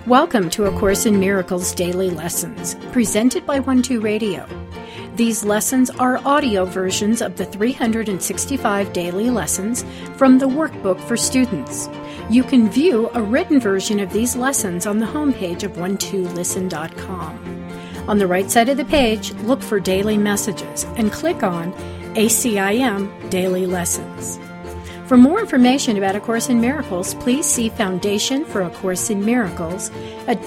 Welcome to A Course in Miracles Daily Lessons, presented by 12 Radio. These lessons are audio versions of the 365 daily lessons from the workbook for students. You can view a written version of these lessons on the homepage of 12listen.com. On the right side of the page, look for Daily Messages and click on ACIM Daily Lessons. For more information about A Course in Miracles, please see Foundation for A Course in Miracles at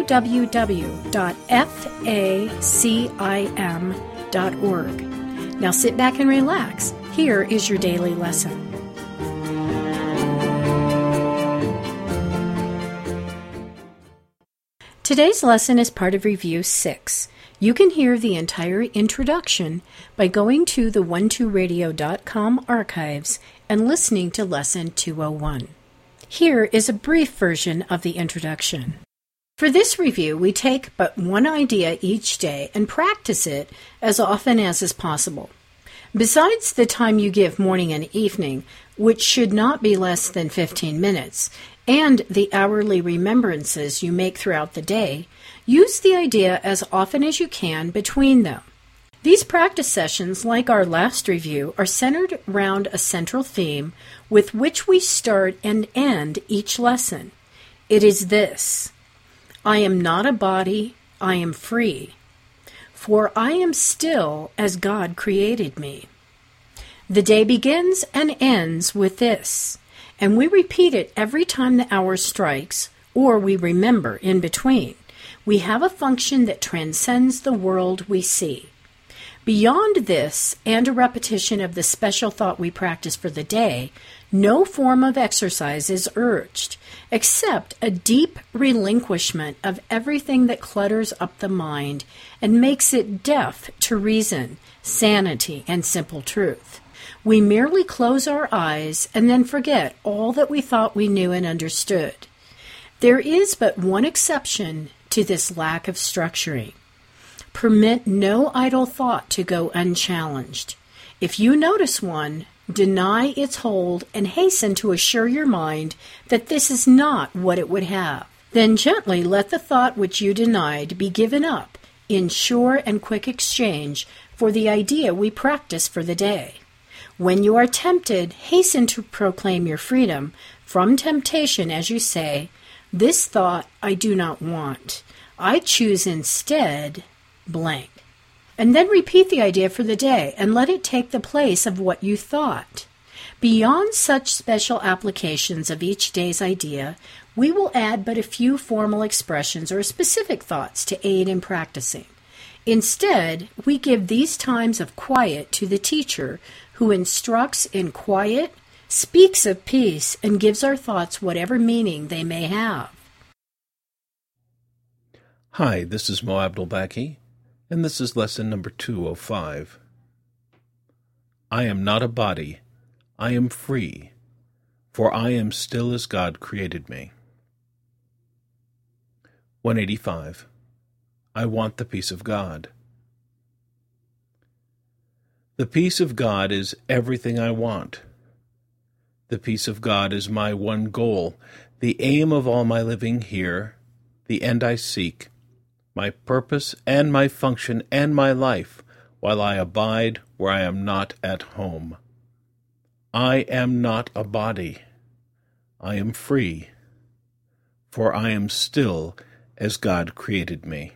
www.facim.org. Now sit back and relax. Here is your daily lesson. Today's lesson is part of Review 6. You can hear the entire introduction by going to the 12radio.com archives and listening to Lesson 201. Here is a brief version of the introduction. For this review, we take but one idea each day and practice it as often as is possible. Besides the time you give morning and evening, which should not be less than 15 minutes, and the hourly remembrances you make throughout the day, use the idea as often as you can between them. These practice sessions, like our last review, are centered around a central theme with which we start and end each lesson. It is this: I am not a body, I am free, for I am still as God created me. The day begins and ends with this, and we repeat it every time the hour strikes, or we remember in between. We have a function that transcends the world we see. Beyond this, and a repetition of the special thought we practice for the day, no form of exercise is urged, except a deep relinquishment of everything that clutters up the mind and makes it deaf to reason, sanity, and simple truth. We merely close our eyes and then forget all that we thought we knew and understood. There is but one exception to this lack of structuring. Permit no idle thought to go unchallenged. If you notice one, deny its hold and hasten to assure your mind that this is not what it would have. Then gently let the thought which you denied be given up in sure and quick exchange for the idea we practice for the day. When you are tempted, hasten to proclaim your freedom from temptation as you say, "This thought I do not want. I choose instead blank." And then repeat the idea for the day and let it take the place of what you thought. Beyond such special applications of each day's idea, we will add but a few formal expressions or specific thoughts to aid in practicing. Instead, we give these times of quiet to the teacher who instructs in quiet, speaks of peace, and gives our thoughts whatever meaning they may have. Hi, this is Mo Abdelbaki, and this is lesson number 205. I am not a body, I am free, for I am still as God created me. 185. I want the peace of God. The peace of God is everything I want. The peace of God is my one goal, the aim of all my living here, the end I seek, my purpose and my function and my life, while I abide where I am not at home. I am not a body. I am free, for I am still as God created me.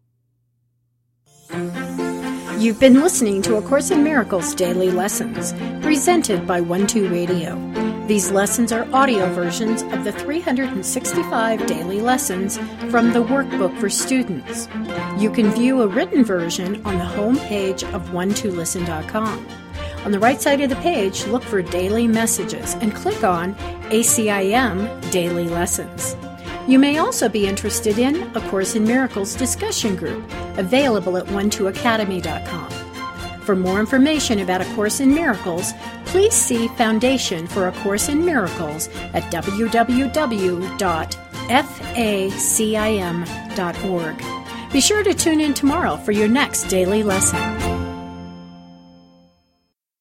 You've been listening to A Course in Miracles Daily Lessons, presented by 12 Radio. These lessons are audio versions of the 365 daily lessons from the workbook for students. You can view a written version on the home page of 12listen.com. On the right side of the page, look for Daily Messages and click on ACIM Daily Lessons. You may also be interested in A Course in Miracles discussion group, available at 12academy.com. For more information about A Course in Miracles, please see Foundation for A Course in Miracles at www.facim.org. Be sure to tune in tomorrow for your next daily lesson.